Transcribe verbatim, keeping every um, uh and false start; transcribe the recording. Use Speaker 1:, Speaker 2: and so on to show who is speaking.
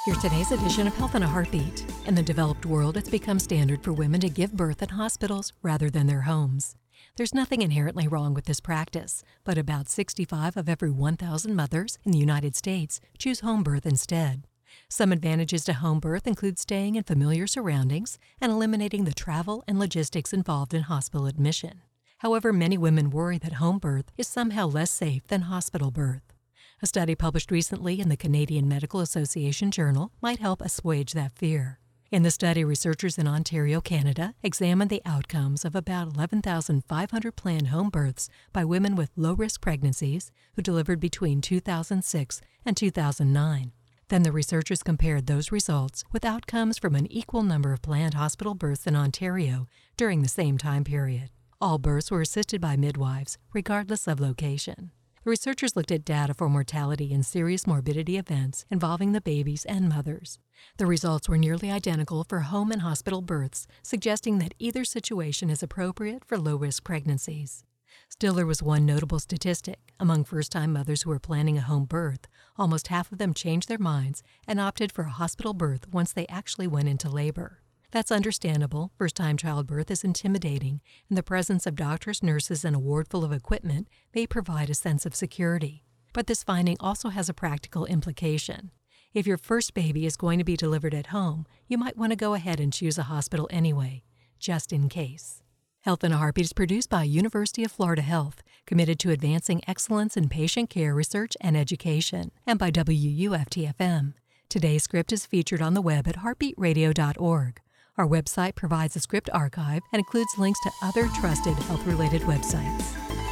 Speaker 1: Here's today's edition of Health in a Heartbeat. In the developed world, it's become standard for women to give birth in hospitals rather than their homes. There's nothing inherently wrong with this practice, but about sixty-five of every one thousand mothers in the United States choose home birth instead. Some advantages to home birth include staying in familiar surroundings and eliminating the travel and logistics involved in hospital admission. However, many women worry that home birth is somehow less safe than hospital birth. A study published recently in the Canadian Medical Association Journal might help assuage that fear. In the study, researchers in Ontario, Canada, examined the outcomes of about eleven thousand five hundred planned home births by women with low-risk pregnancies who delivered between two thousand six and two thousand nine. Then the researchers compared those results with outcomes from an equal number of planned hospital births in Ontario during the same time period. All births were assisted by midwives, regardless of location. The researchers looked at data for mortality and serious morbidity events involving the babies and mothers. The results were nearly identical for home and hospital births, suggesting that either situation is appropriate for low-risk pregnancies. Still, there was one notable statistic. Among first-time mothers who were planning a home birth, almost half of them changed their minds and opted for a hospital birth once they actually went into labor. That's understandable. First-time childbirth is intimidating, and the presence of doctors, nurses, and a ward full of equipment may provide a sense of security. But this finding also has a practical implication. If your first baby is going to be delivered at home, you might want to go ahead and choose a hospital anyway, just in case. Health in a Heartbeat is produced by University of Florida Health, committed to advancing excellence in patient care research and education, and by W U F T F M. Today's script is featured on the web at heartbeat radio dot org. Our website provides a script archive and includes links to other trusted health-related websites.